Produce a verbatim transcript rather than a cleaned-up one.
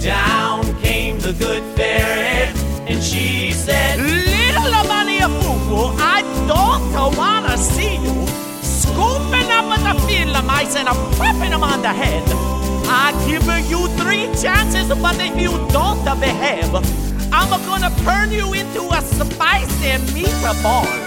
Down came the good fairy, and she said, Little bunny a foo, I don't wanna see you scooping up with the film ice and I'm popping them on the head. I give you three chances, but if you don't behave, I'm gonna turn you into a spicy meatball.